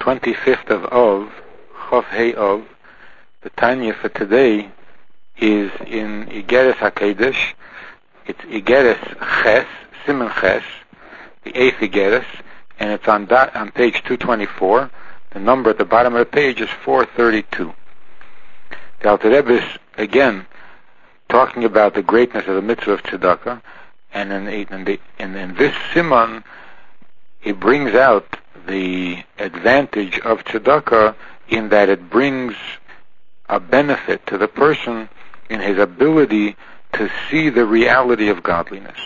25th of Av, Chof Hei Av. The Tanya for today is in Igeres HaKadosh. It's Igeres Ches, Siman Ches, the 8th Igeres, and it's on page 224. The number at the bottom of the page is 432. The Alter Rebbe is, again, talking about the greatness of the mitzvah of tzedakah, and in this siman, he brings out the advantage of tzedakah in that it brings a benefit to the person in his ability to see the reality of godliness.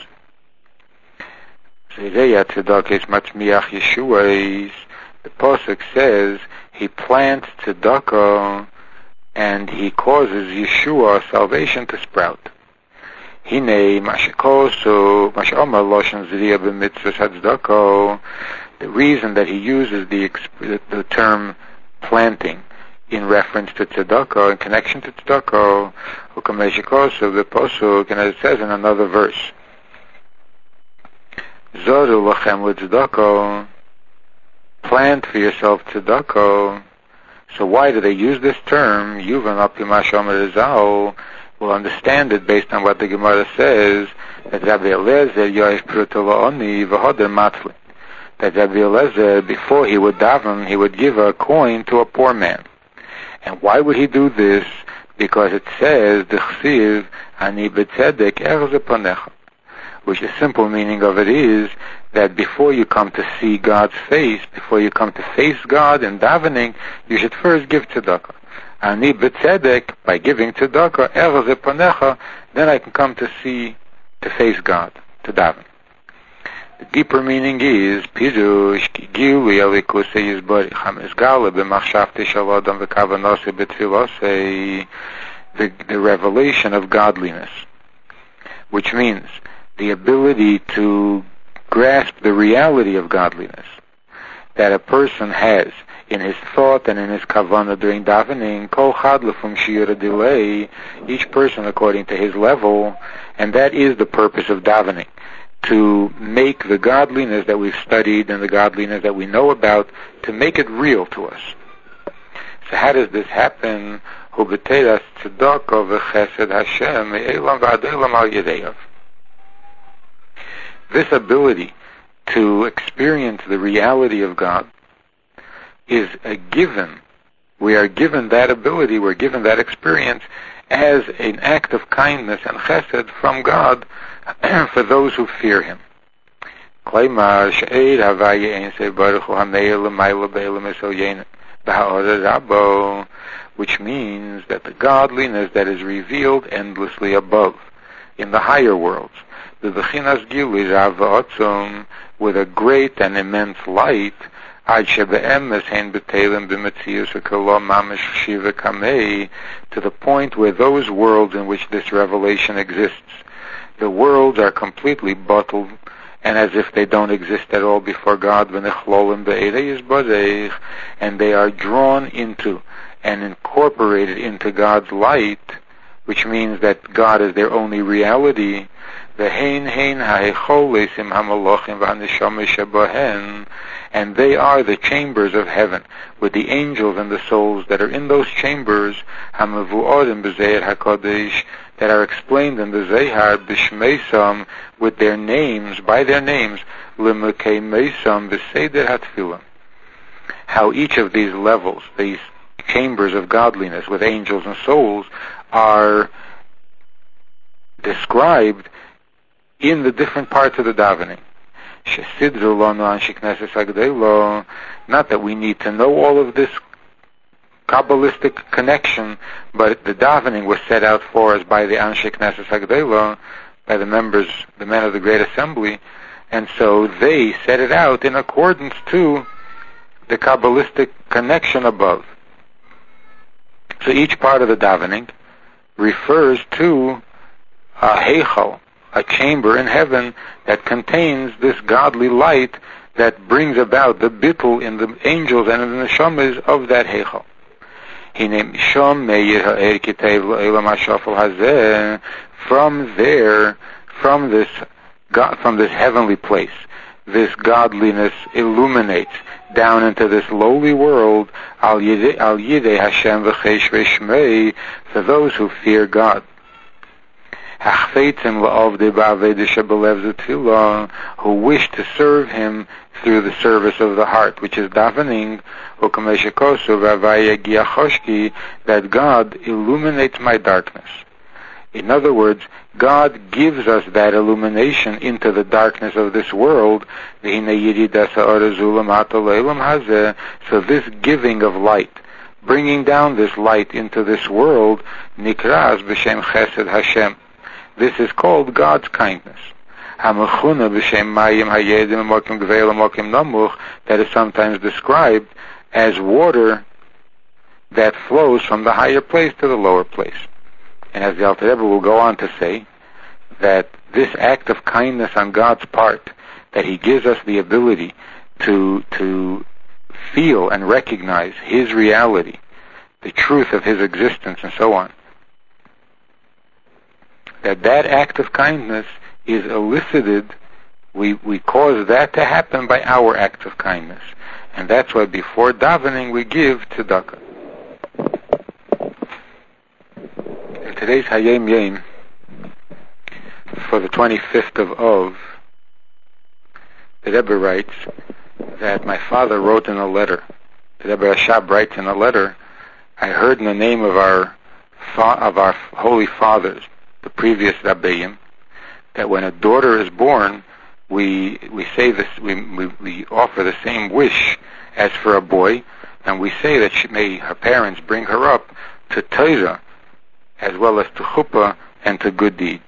The Pasuk says he plants tzedakah and he causes Yeshua, salvation, to sprout. The reason that he uses the term planting in reference to tzedakah, in connection to tzedakah, the Pasuk, and as it says in another verse, plant for yourself tzedakah. So why do they use this term? Yuvan Apimashomer will understand it based on what the Gemara says, that Rabbi Eliezer Yoish Prutoloni V'Hoder Matli. That Rabbi Eliezer, before he would daven, he would give a coin to a poor man. And why would he do this? Because it says, D'chsiv Ani B'Tzedek Erze Panecha. Which the simple meaning of it is that before you come to see God's face, before you come to face God in davening, you should first give tzedakah. Ani b'tzedek, by giving tzedakah, erze panecha, then I can come to face God, to daven. The deeper meaning is, pirush ki gilui alikusei yizbarich hamizgala b'machshavte shel adam v'kavanose b'tfilosei, the revelation of godliness, which means the ability to grasp the reality of godliness that a person has in his thought and in his kavanah during davening, kol chad lefum shiur delay, each person according to his level, and that is the purpose of davening, to make the godliness that we've studied and the godliness that we know about, to make it real to us. So how does this happen? Hu b'teiras tzedakah v'chesed Hashem me'elam v'ad elam al yedeyav. This ability to experience the reality of God is a given. We are given that ability, we're given that experience as an act of kindness and chesed from God for those who fear Him. Which means that the godliness that is revealed endlessly above, in the higher worlds, with a great and immense light, to the point where those worlds in which this revelation exists, the worlds are completely bottled, and as if they don't exist at all before God, and they are drawn into and incorporated into God's light, which means that God is their only reality. And they are the chambers of heaven, with the angels and the souls that are in those chambers, that are explained in the Zohar, b'shmeisam, with their names, by their names, how each of these levels, these chambers of godliness with angels and souls, are described in the different parts of the davening. Not that we need to know all of this Kabbalistic connection, but the davening was set out for us by the Anshe Knesset Hagdela, by the men of the Great Assembly, and so they set it out in accordance to the Kabbalistic connection above. So each part of the davening refers to a heichal, a chamber in heaven that contains this godly light that brings about the bittul in the angels and in the neshamas of that heichal. From there, from this heavenly place, this godliness illuminates down into this lowly world, al yidei Hashem v'cheshvei shmei, for those who fear God. Who wish to serve Him through the service of the heart, which is davening, that God illuminates my darkness. In other words, God gives us that illumination into the darkness of this world. So this giving of light, bringing down this light into this world, nikras b'shem chesed Hashem. This is called God's kindness. That is sometimes described as water that flows from the higher place to the lower place. And as the Alter Rebbe will go on to say, that this act of kindness on God's part, that He gives us the ability to feel and recognize His reality, the truth of His existence and so on, that act of kindness is elicited, we cause that to happen by our act of kindness. And that's why before davening we give tzedakah. In today's Hayom Yom, for the 25th of Av, the Rebbe writes that my father wrote in a letter, the Rebbe Rashab writes in a letter, I heard in the name of our holy fathers, the previous Rabbeim, that when a daughter is born, we say this, we offer the same wish as for a boy, and we say that may her parents bring her up to Torah, as well as to chuppah and to good deeds.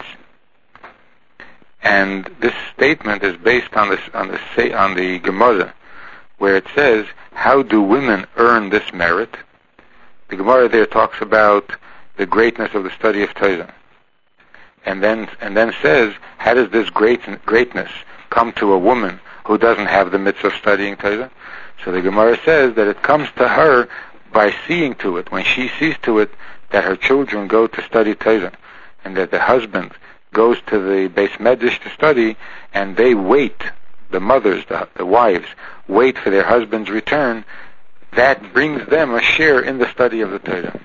And this statement is based on the Gemara, where it says, how do women earn this merit? The Gemara there talks about the greatness of the study of Torah. And then says, how does this greatness come to a woman who doesn't have the mitzvah of studying Torah? So the Gemara says that it comes to her by seeing to it, when she sees to it that her children go to study Torah, and that the husband goes to the Beis Medrash to study, and they wait, the mothers, the wives, wait for their husband's return. That brings them a share in the study of the Torah.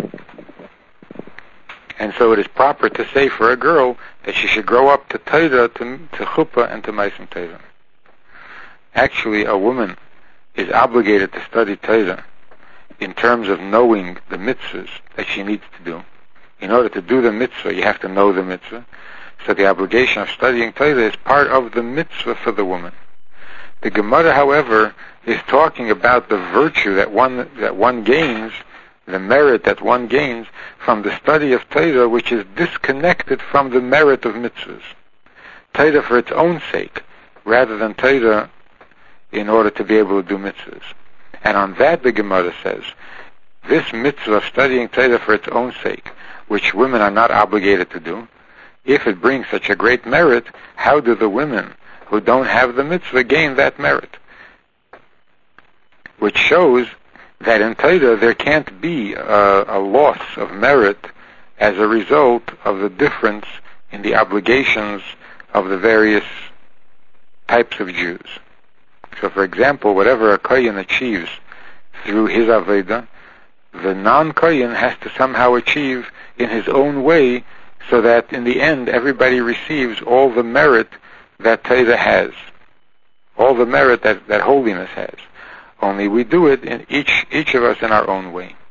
And so it is proper to say for a girl that she should grow up to Torah, to chuppah, and to Ma'asim Torah. Actually, a woman is obligated to study Torah in terms of knowing the mitzvahs that she needs to do. In order to do the mitzvah, you have to know the mitzvah. So the obligation of studying Torah is part of the mitzvah for the woman. The Gemara, however, is talking about the virtue that one gains, the merit that one gains from the study of Torah, which is disconnected from the merit of mitzvahs. Torah for its own sake, rather than Torah in order to be able to do mitzvahs. And on that the Gemara says, this mitzvah of studying Torah for its own sake, which women are not obligated to do, if it brings such a great merit, how do the women who don't have the mitzvah gain that merit? Which shows that in Torah there can't be a loss of merit as a result of the difference in the obligations of the various types of Jews. So, for example, whatever a Kohen achieves through his Aveda, the non-Kohen has to somehow achieve in his own way, so that in the end everybody receives all the merit that Torah has, all the merit that holiness has. Only we do it in each of us in our own way.